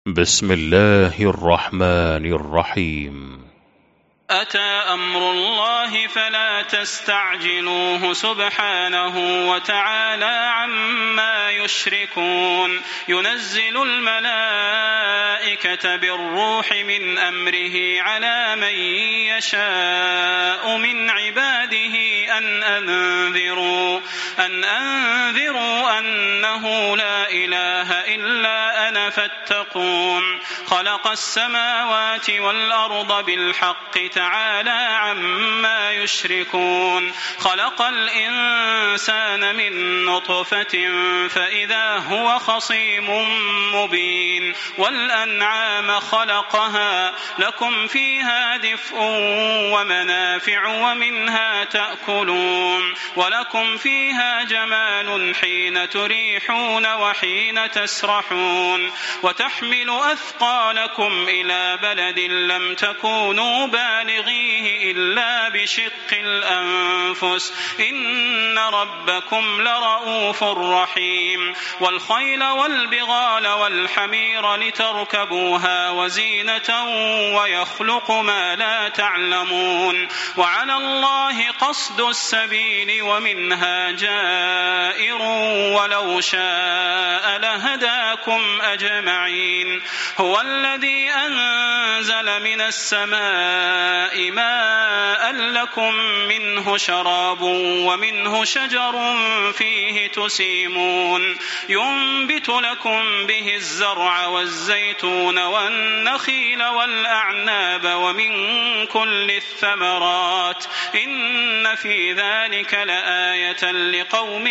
بسم الله الرحمن الرحيم. أتى أمر الله فلا تستعجلوه سبحانه وتعالى عما يشركون. ينزل الملائكة بالروح من أمره على من يشاء من عباده أن أنذروا أنه لا إله إلا أنا فاتقون. خلق السماوات والأرض بالحق تعالى عما يشركون. خلق الإنسان من نطفة فإذا هو خصيم مبين. والأنعام خلقها لكم فيها دفء ومنافع ومنها تأكلون. ولكم فيها جمال حين تريحون وحين تسرحون. وتحمل أثقالكم إلى بلد لم تكونوا بالغيه إلا بشق الأنفس إن ربكم لرؤوف رحيم. والخيل والبغال والحمير لتركبوها وزينة ويخلق ما لا تعلمون. وعلى الله قصد السبيل ومنها جائر ولو شاء لهداكم أجمعين. هو الذي أنزل من السماء ماء لكم منه شراب ومنه شجر فيه تسيمون. ينبت لكم به الزرع والزيتون والنخيل والأعناب ومن كل الثمرات إن في ذلك لآية لقوم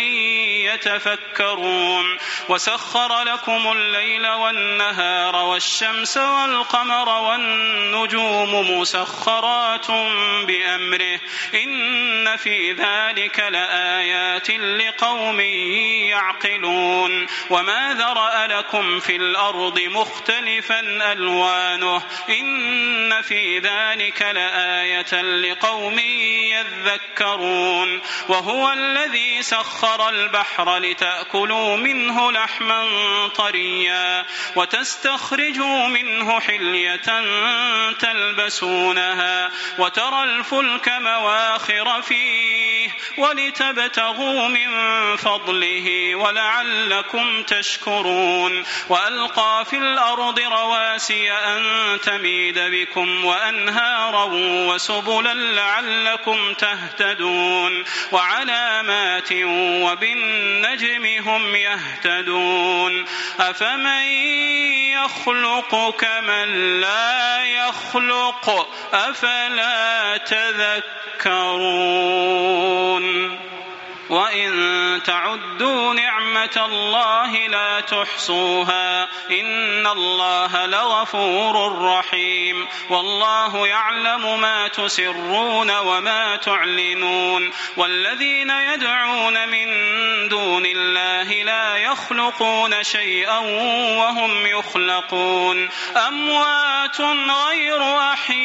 يتفكرون. وسخر لكم الليل والنهار والشمس والقمر والنجوم مسخرات بأمره إن في ذلك لآيات لقوم يعقلون. وما ذرأ لكم في الأرض مختلفا ألوانه إن في ذلك لآية لقوم يذكرون. وهو الذي سخر البحر لتأكلوا منه لحما طريا وتستخرجوا منه حلية تلبسونها وترى الفلك مواخر فيه ولتبتغوا من فضله ولعلكم تشكرون. وألقى في الأرض رواسي أن تميد بكم وأنهارا وسبلا لعلكم تهتدون. وعلامات وبالنجم هم يهتدون. أفمن يخلق كمن لا يخلق أفلا تذكرون. وإن تعدوا نعمة الله لا تحصوها إن الله لغفور رحيم. والله يعلم ما تسرون وما تعلنون. والذين يدعون من دون الله لا يخلقون شيئا وهم يخلقون. أموات غير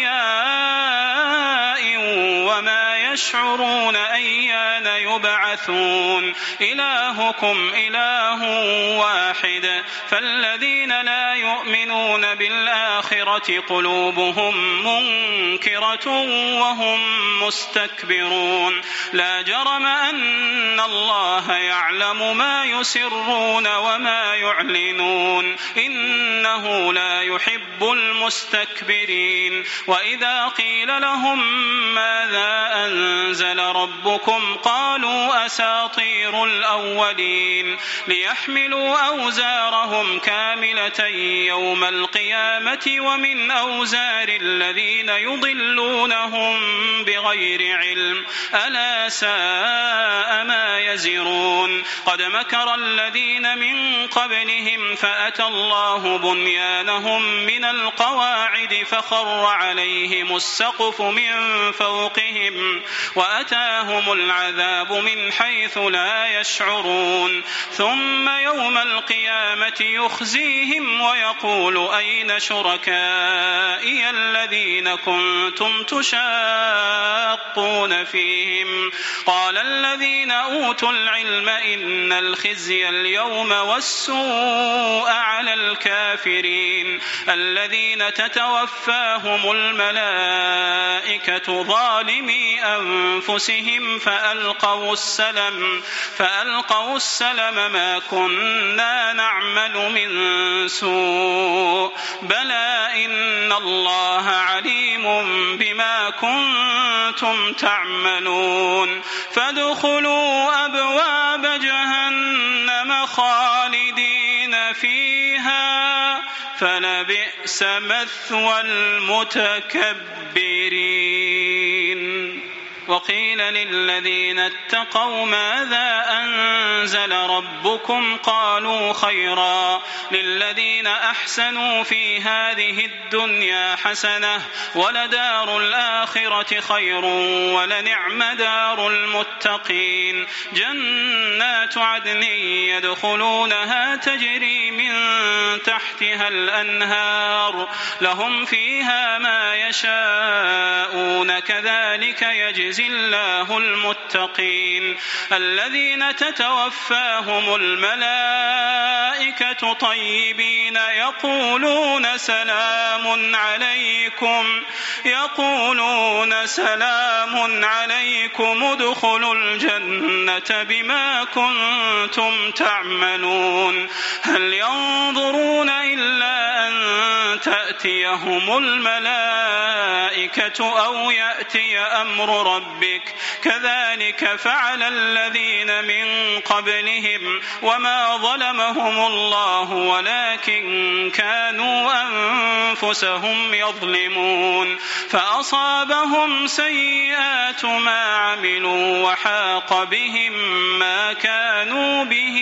أحياء وما يشعرون أيان يبعثون. إلهكم إله واحد. فالذين لا يؤمنون بالآخرة قلوبهم منكرة وهم مستكبرون. لا جرم أن الله يعلم ما يسرون وما يعلنون إنه لا يحب المستكبرين. وإذا قيل لهم ماذا أنزل ربكم قالوا أساطير الأولين. ليحملوا أوزارهم كاملة يوم القيامة ومن أوزار الذين يضلونهم بغير علم ألا ساء ما يزرون. قد مكر الذين من قبلهم فأتى الله بنيانهم من القواعد فخر عليهم السقف من فوقهم وأتاهم العذاب من حيث لا يشعرون. ثم يوم القيامة يخزيهم ويقول أين شركائي الذين كنتم تشاقون يتخاطبون فيهم قال الذين أوتوا العلم إن الخزي اليوم والسوء على الكافرين الذين تتوفاهم الملائكة ظالمي أنفسهم فألقوا السلم ما كنا نعمل من سوء بلى إن الله عليم بما كنتم تعملون فادخلوا أبواب جهنم خالدين فيها فلبئس مثوى المتكبرين وقيل للذين اتقوا ماذا أنزل ربكم قالوا خيرا للذين أحسنوا في هذه الدنيا حسنة ولدار الآخرة خير ولنعم دار المتقين جنات عدن يدخلونها تجري من تحتها الأنهار لهم فيها ما يشاءون كذلك يجزي الله المتقين الذين تتوفاهم الملائكة طيبين يقولون سلام عليكم ادخلوا الجنة بما كنتم تعملون هل ينظرون إلا أن تأتيهم الملائكة أو يأتي أمر ربك كذلك فعل الذين من قبلهم وما ظلمهم الله ولكن كانوا أنفسهم يظلمون فأصابهم سيئات ما عملوا وحاق بهم ما كانوا به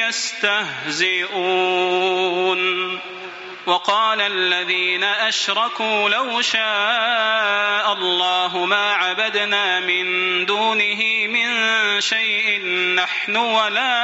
يستهزئون وقال الذين أشركوا لو شاء الله ما عبدنا من دونه من شيء نحن ولا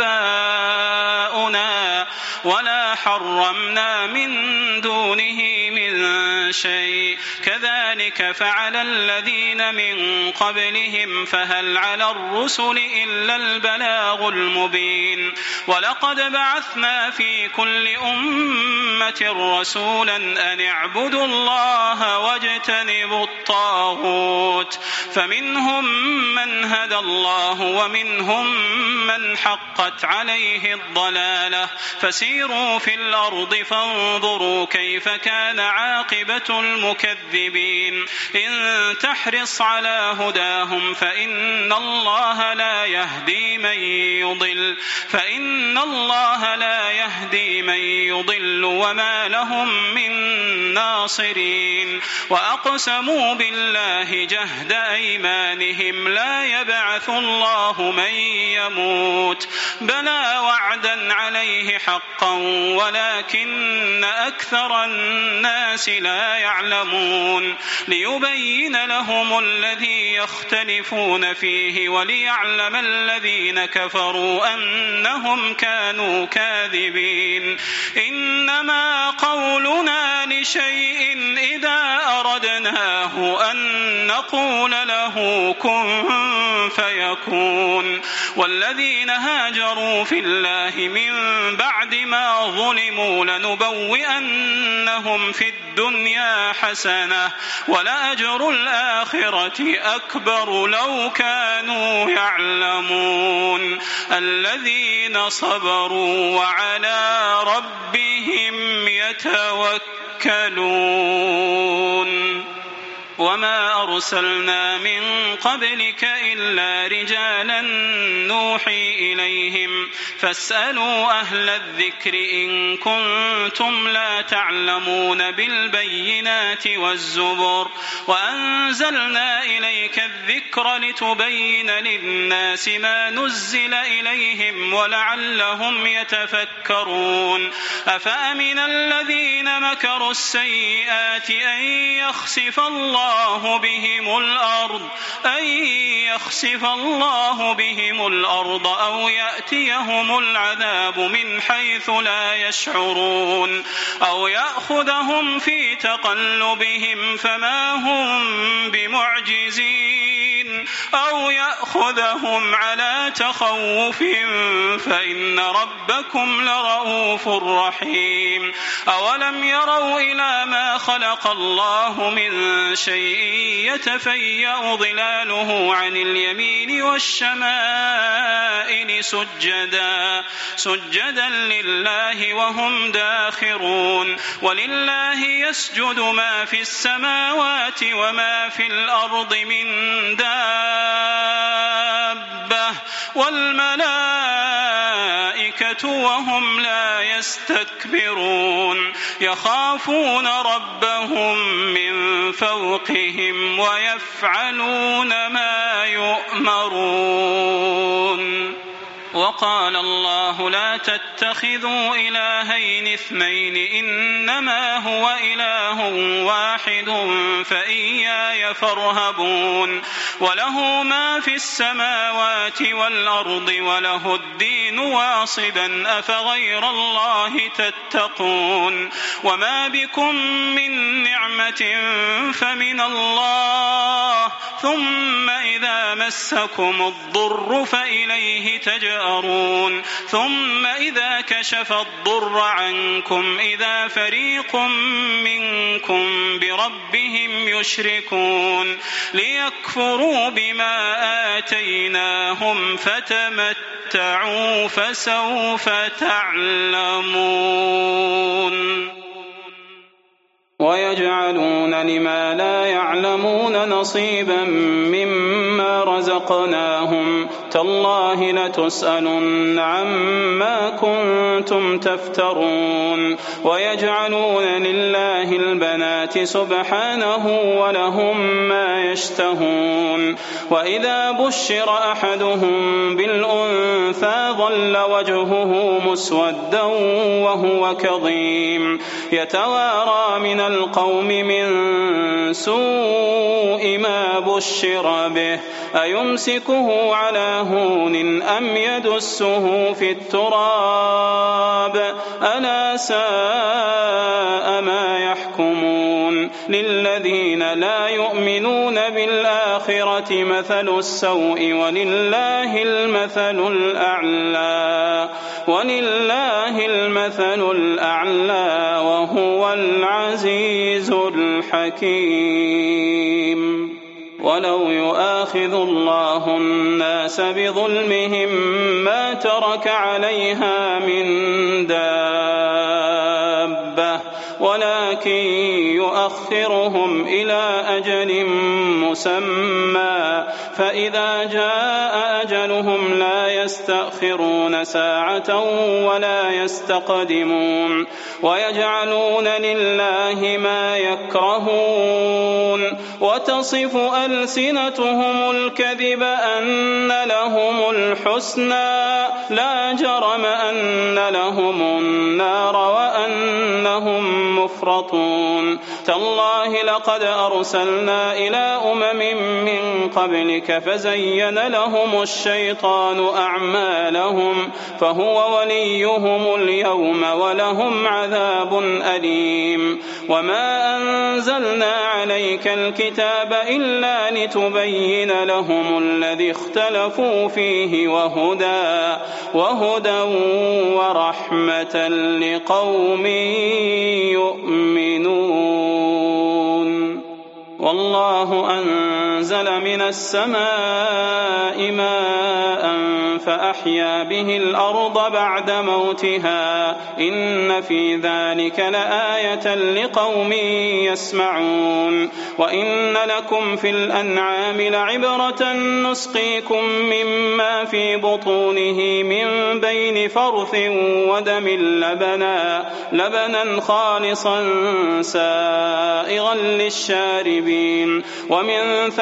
آباؤنا ولا حرمنا من دونه من شيء كذلك فعل الذين من قبلهم فهل على الرسل إلا البلاغ المبين ولقد بعثنا في كل أمة رسولا أن اعبدوا الله واجتنبوا الطاغوت فمنهم من هدى الله ومنهم من حقت عليه الضلالة فسيروا في الأرض فانظروا كيف كان عاقبة المكذبين إن تحرص على هداهم فإن الله لا يهدي من يضل وما لهم من ناصرين وأقسموا بالله جهد أيمانهم لا يبعث الله من يموت بلى وعدا عليه حقا ولكن أكثر الناس لا يعلمون ليبين لهم الذي يختلفون فيه وليعلم الذين كفروا أنهم كانوا كاذبين إنما قولنا لشيء إذا أردناه أن نقول له كن فيكون والذين هاجروا في الله من بعد ما ظلموا لنبوئنهم في الدنيا حسنة ولأجر الآخرة أكبر لو كانوا يعلمون الذين صبروا وعلى ربهم يتوكلون وما أرسلنا من قبلك إلا رجالا نوحي إليهم فاسألوا أهل الذكر إن كنتم لا تعلمون بالبينات والزبر وأنزلنا إليك الذكر لتبين للناس ما نزل إليهم ولعلهم يتفكرون أفأمن الذين مكروا السيئات أن يخسف الله يخسف الله بهم الأرض أو يأتيهم العذاب من حيث لا يشعرون أو يأخذهم في تقلبهم فما هم بمعجزين أو يأخذهم على تخوف فإن ربكم لرؤوف رحيم. أولم يروا إلى ما خلق الله من شيء يتفيأ ظلاله عن اليمين والشمائل سجدا لله وهم داخرون. ولله يسجد ما في السماوات وما في الأرض من دابة والملائكة وهم لا يستكبرون يخافون ربهم من فوقهم ويفعلون ما يؤمرون. وقال الله لا تتخذوا إلهين اثنين إنما هو إله واحد فإياي فارهبون. وله ما في السماوات والأرض وله الدين واصبا أفغير الله تتقون. وما بكم من نعمة فمن الله ثم إذا مسكم الضر فإليه تجأرون ثم إذا كشف الضر عنكم إذا فريق منكم بربهم يشركون ليكفروا بما آتيناهم فتمتعوا فسوف تعلمون. ويجعلون لما لا يعلمون نصيبا مما رزقناهم تالله لتسألن عما كنتم تفترون. ويجعلون لله البنات سبحانه ولهم ما يشتهون. وإذا بشر أحدهم بالأنثى ظل وجهه مسودا وهو كظيم يتوارى من القوم من سوء ما بشر به أيمسكه على هون أم يدسه في التراب ألا ساء ما يحكمون. للذين لا يؤمنون بالآخرة مثل السوء ولله المثل الأعلى وهو العزيز الحكيم. ولو يؤاخذ الله الناس بظلمهم ما ترك عليها من دابة ولكن يؤخرهم إلى أجل مسمى فإذا جاء أجلهم لا يستأخرون ساعة ولا يستقدمون. ويجعلون لله ما يكرهون وتصف ألسنتهم الكذب أن لهم الحسنى لا جرم أن لهم النار وأنهم مفرطون. تالله لقد أرسلنا إلى أمم من قبلك فزين لهم الشيطان أعمالهم فهو وليهم اليوم ولهم عذاب أليم. وما أنزلنا عليك الكتاب إلا لتبين لهم الذي اختلفوا فيه وهدى ورحمة لقوم يؤمنون. والله أنزل من السماء ماء فأحيا به الأرض بعد موتها إن في ذلك لآية لقوم يسمعون. وإن لكم في الأنعام لعبرة نسقيكم مما في بطونه من بين فرث ودم لبنا خالصا سائغا للشاربين ومن ثمرات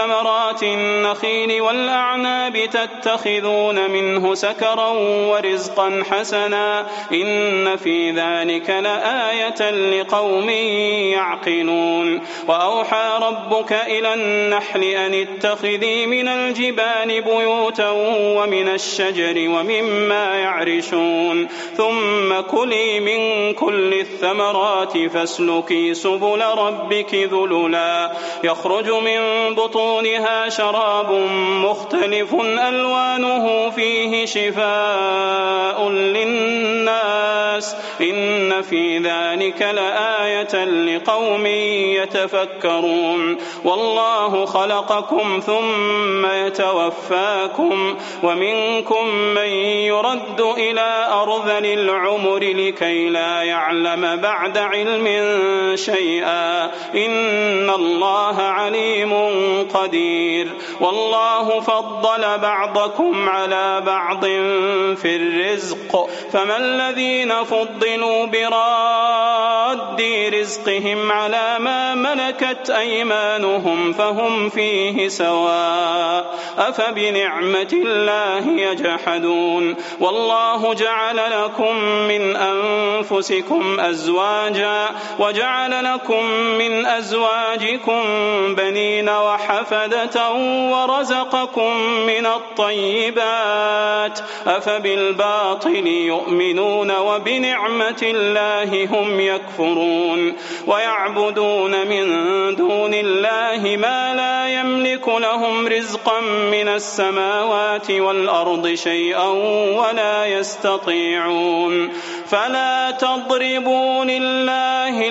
ثمرات النخيل والأعناب تتخذون منه سكرا ورزقا حسنا إن في ذلك لآية لقوم يعقلون وأوحى ربك إلى النحل أن اتخذي من الجبال بيوتا ومن الشجر ومما يعرشون ثم كلي من كل الثمرات فاسلكي سبل ربك ذللا يخرج من بطونها شراب مختلف ألوانه فيه شفاء للناس إن في ذلك لآية لقوم يتفكرون والله خلقكم ثم يتوفاكم ومنكم من يرد إلى أرذل العمر لكي لا يعلم بعد علم شيئا إن الله عليم قدير والله فضل بعضكم على بعض في الرزق فما الذين فضلوا براد رزقهم على ما ملكت أيمانهم فهم فيه سواء أفبنعمة الله يجحدون والله جعل لكم من أنفسكم أزواجا وجعل لكم من أزواجكم بنين وحفدة ورزقكم من الطيبات أفبالباطل يؤمنون وبنعمة الله هم يكفرون ويعبدون من دون الله ما لا يملك لهم رزقا من السماوات والأرض شيئا ولا يستطيعون فلا تضربوا لله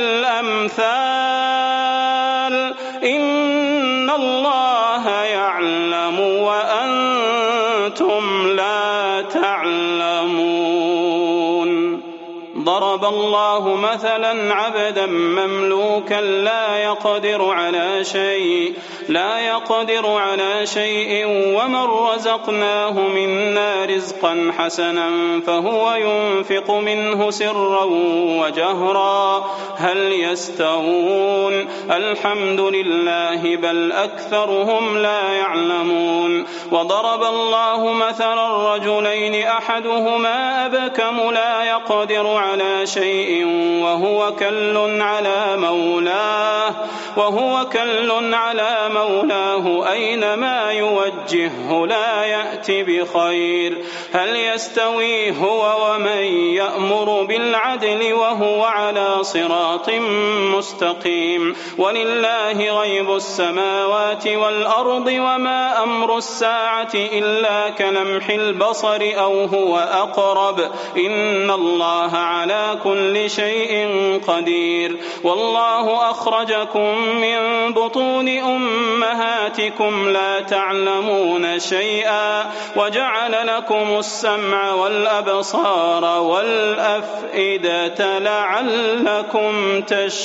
الأمثال إن الله يعلم وأنتم لا تعلمون ضرب الله مثلا عبدا مملوكا لا يقدر على شيء ومن رزقناه منا رزقا حسنا فهو ينفق منه سرا وجهرا هل يستوون الحمد لله بل أكثرهم لا يعلمون وضرب الله مثلا رجلين أحدهما أبكم لا يقدر على شيء وهو كل على مولاه أينما يوجهه لا يأتي بخير هل يستوي هو ومن يأمر بالعدل وهو على صراط مستقيم ولله غيب السماوات والأرض وما أمر الساعة إلا كلمح البصر أو هو أقرب إن الله على كل شيء قدير والله أخرجكم من بطون أمهاتكم لا تعلمون شيئا وجعل لكم السمع والأبصار والأفئدة لعلكم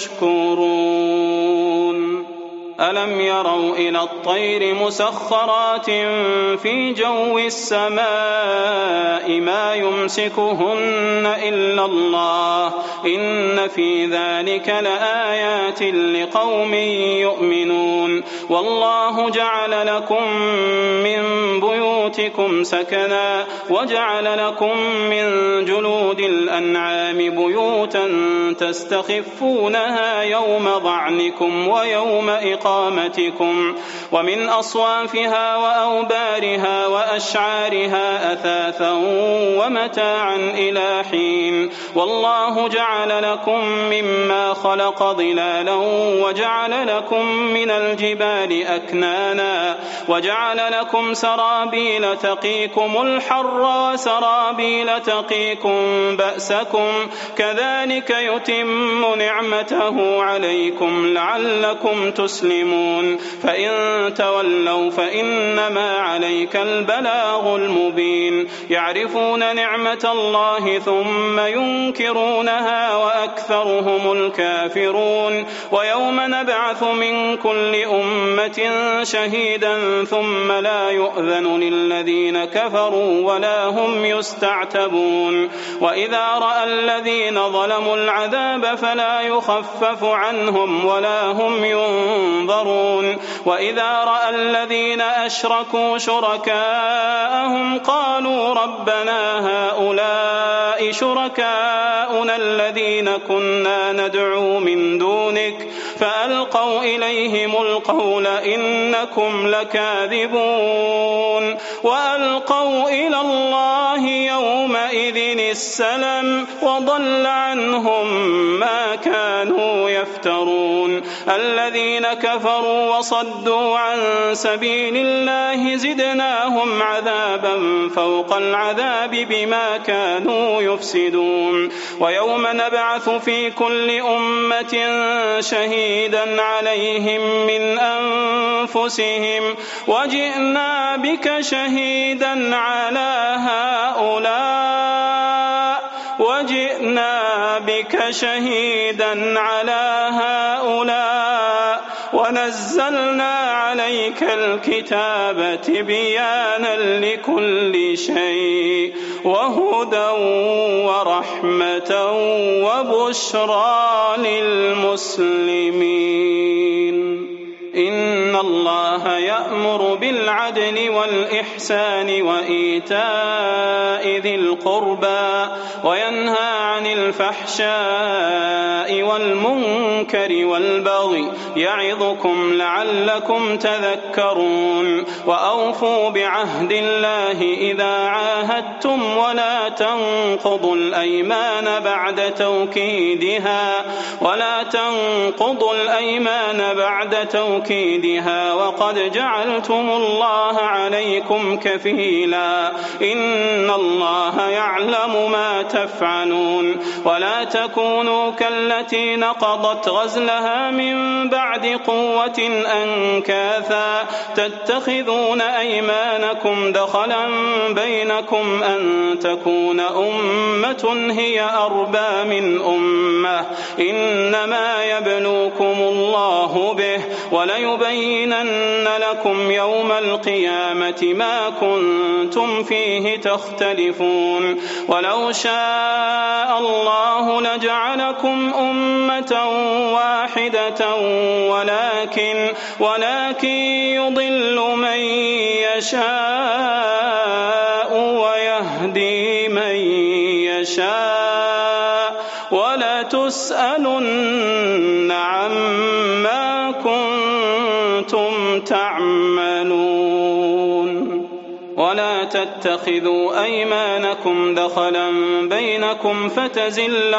تشكرون ألم يروا إلى الطير مسخرات في جو السماء ما يمسكهن إلا الله إن في ذلك لآيات لقوم يؤمنون والله جعل لكم من بيوتكم سكنا وجعل لكم من جلود الأنعام بيوتا تستخفونها يوم ضعنكم ويوم إقامتكم ومن أصوافها وأوبارها وأشعارها أثاثا ومتاعا إلى حين والله جعل لكم مما خلق ظلالا وجعل لكم من الجبال أكنانا وجعل لكم سرابيل تقيكم الحر وسرابيل تقيكم بأسكم كذلك يتم نعمته عليكم لعلكم تسلمون فإن تولوا فإنما عليك البلاغ المبين يعرفون نعمة الله ثم ينكرونها وأكثرهم الكافرون ويوم نبعث من كل أمة شهيدا ثم لا يؤذن للذين كفروا ولا هم يستعتبون وإذا رأى الذين ظلموا العذاب فلا يخفف عنهم ولا هم ينظرون وإذا رأى الذين أشركوا شركاءهم قالوا ربنا هؤلاء شركاؤنا الذين كنا ندعو من دونك فألقوا إليهم القول إنكم لكاذبون وألقوا إلى الله يومئذ السلم وضل عنهم ما كانوا يفترون الذين كفروا وصدوا عن سبيل الله زدناهم عذابا فوق العذاب بما كانوا يفسدون ويوم نبعث في كل أمة شهيدا عليهم من أنفسهم وجئنا بك شهيدا على هؤلاء ونزلنا عليك الكتاب تبيانا لكل شيء وهدى ورحمة وبشرى للمسلمين إن الله يأمر بالعدل والإحسان وإيتاء ذي القربى وينهى عن الفحشاء والمنكر والبغي يعظكم لعلكم تذكرون وأوفوا بعهد الله إذا عاهدتم ولا تنقضوا الأيمان بعد توكيدها وقد جعلتم الله عليكم كفيلا إن الله يعلم ما تفعلون ولا تكونوا كالتي نقضت غزلها من بعد قوة أنكاثا تتخذون أيمانكم دخلا بينكم أن تكون أمة هي أربى من أمة إنما يبلوكم الله به وليبينن لكم يوم القيامة ما كنتم فيه تختلفون ولو شاء الله لجعلكم أمة واحدة ولكن يضل من يشاء ويهدي من يشاء ولا تسألن عما كنتم تعملون ولا تتخذوا أيمانكم دخلا بينكم فتزل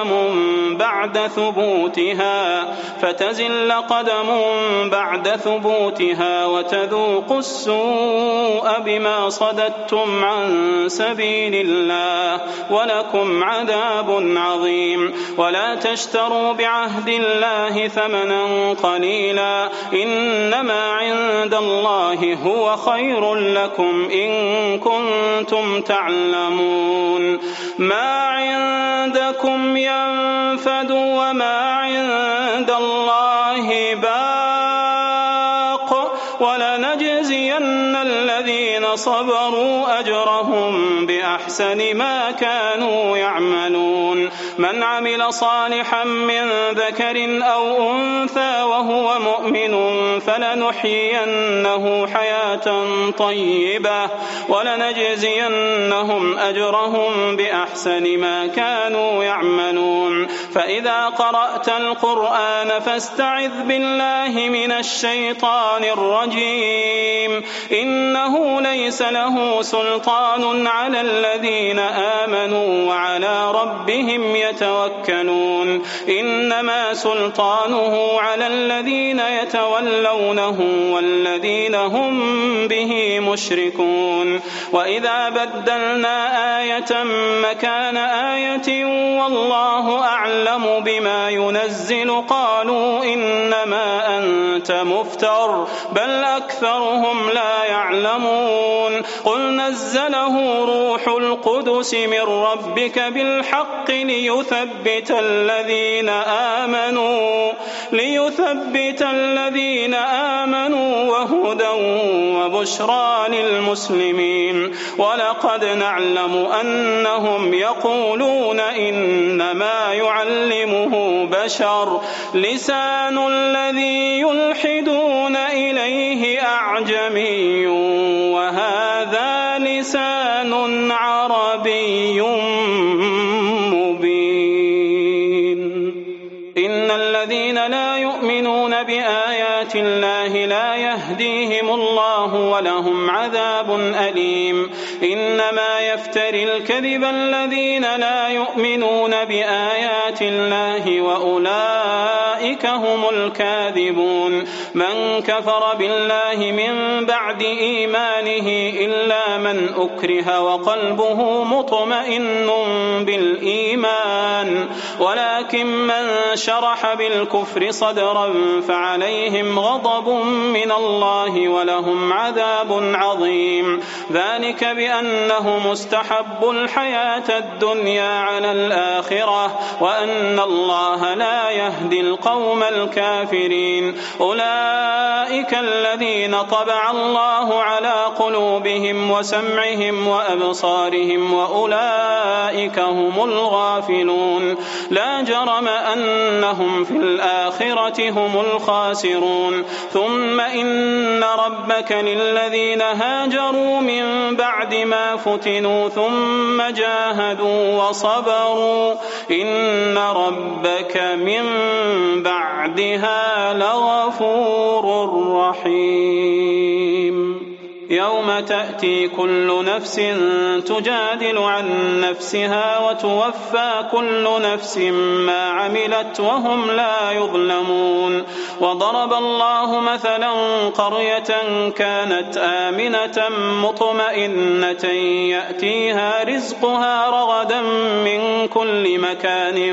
قدم بعد ثبوتها وتذوقوا السوء بما صددتم عن سبيل الله ولكم عذاب عظيم ولا تشتروا بعهد الله ثمنا قليلا إنما عند الله هو خير لكم إن كنتم تعلمون ما عندكم ينفد وما عند الله باق ولنجزين الذين صبروا أجرهم بأحسن ما كانوا يعملون من عمل صالحا من ذكر أو أنثى وهو مؤمن فلنحيينه حياة طيبة ولنجزينهم أجرهم بأحسن ما كانوا يعملون فإذا قرأت القرآن فاستعذ بالله من الشيطان الرجيم إنه ليس له سلطان على الذين آمنوا وعلى ربهم يتوكلون إنما سلطانه على الذين يتولونه والذين هم به مشركون وإذا بدلنا آية مكان آية والله أعلم بما ينزل قالوا إنما أنت مفتر بل أكثرهم لا يعلمون قل نزله روح القدس من ربك بالحق ليثبت الذين آمنوا وهدى وبشرى للمسلمين. ولقد نعلم أنهم يقولون إنما يعلمه بشر لسان الذي يلحدون إليه أعجمي وهذا لسان عربي مبين. إن الذين لا يؤمنون بآيات الله لا يهديهم الله ولهم عذاب أليم. إنما يفتري الكذب الذين لا يؤمنون بآيات الله وأولئك هم الكاذبون. من كفر بالله من بعد إيمانه إلا من أكره وقلبه مطمئن بالإيمان ولكن من شرح بالكفر صدرا فعليهم غضب من الله ولهم عذاب عظيم. ذلك بأنه مستحب الحياة الدنيا على الآخرة وأن الله لا يهدي القوم الكافرين. أولئك الذين طبع الله على قلوبهم وسمعهم وأبصارهم وأولئك هم الغافلون. لا جرم أنهم في الآخرة هم الخاسرون. ثم إن ربك للذين هاجروا من بعد ما فتنوا ثم جاهدوا وصبروا إن ربك من بعدها لغفور رحيم. يوم تأتي كل نفس تجادل عن نفسها وتوفى كل نفس ما عملت وهم لا يظلمون. وضرب الله مثلا قرية كانت آمنة مطمئنة يأتيها رزقها رغدا من كل مكان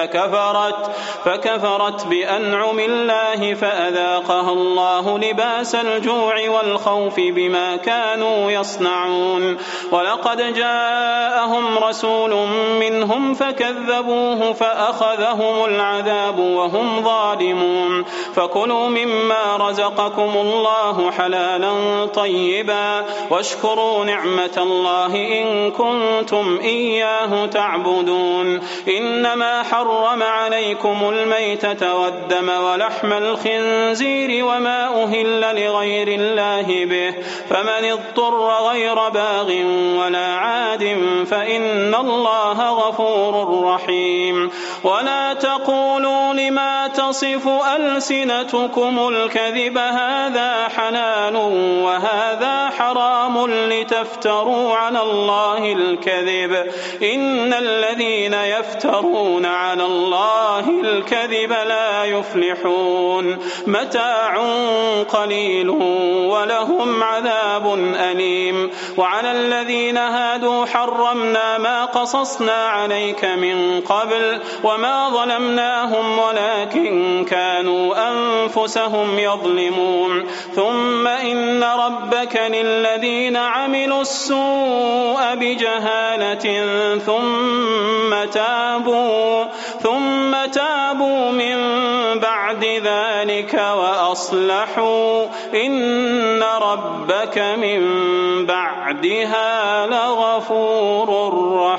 فكفرت بأنعم الله فأذاقها الله لباس الجوع والخوف بما كانوا يصنعون. ولقد جاءهم رسول منهم فكذبوه فأخذهم العذاب وهم ظالمون. فكلوا مما رزقكم الله حلالا طيبا واشكروا نعمة الله إن كنتم إياه تعبدون. إنما حرم عليكم الميتة والدم ولحم الخنزير وما أهل لغير الله به فمن اضطر غير باغ ولا عاد فإن الله غفور رحيم. ولا تقولوا لما تصف ألسنتكم الكذب هذا حلال وهذا حرام لتفتروا على الله الكذب إن الذين يفترون على الله الكذب لا يفلحون. متاع قليل ولهم عذاب أليم. وعلى الذين هادوا حرمنا ما قصصنا عليك من قبل وما ظلمناهم ولكن كانوا أنفسهم يظلمون. ثم إن ربك للذين عملوا السوء بجهالة ثم تابوا من بعد ذلك وأصلحوا إن ربك من بعدها لغفور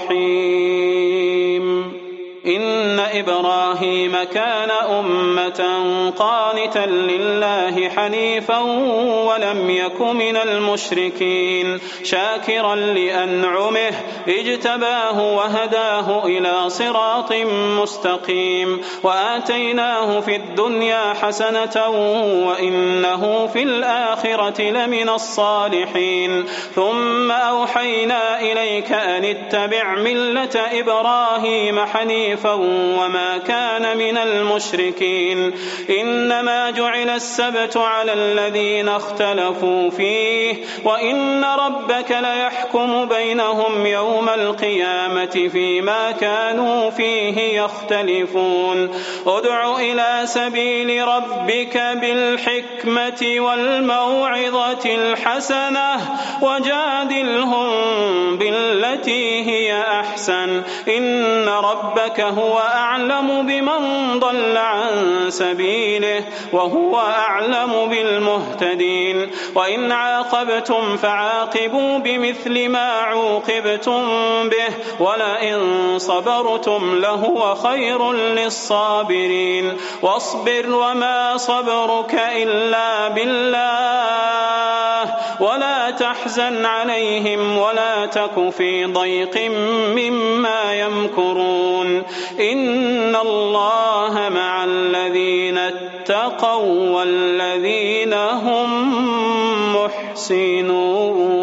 رحيم. إن إبراهيم كان أمة قانتا لله حنيفا ولم يك من المشركين شاكرا لأنعمه اجتباه وهداه إلى صراط مستقيم. وآتيناه في الدنيا حسنة وإنه في الآخرة لمن الصالحين. ثم أوحينا إليك أن اتبع ملة إبراهيم حنيفا وما كان من المشركين. إنما جعل السبت على الذين اختلفوا فيه وإن ربك ليحكم بينهم يوم القيامة فيما كانوا فيه يختلفون. مختلفون ادع إلى سبيل ربك بالحكمة والموعظة الحسنة وجادلهم بالتي هي أحسن إن ربك هو أعلم بمن ضل عن سبيله وهو أعلم بالمهتدين وإن عاقبتم فعاقبوا بمثل ما عوقبتم به ولئن صبرتم لهو خير للصابرين واصبر وما صبرك إلا بالله ولا تحزن عليهم ولا تك في ضيق مما يمكرون إن الله مع الذين اتقوا والذين هم محسنون.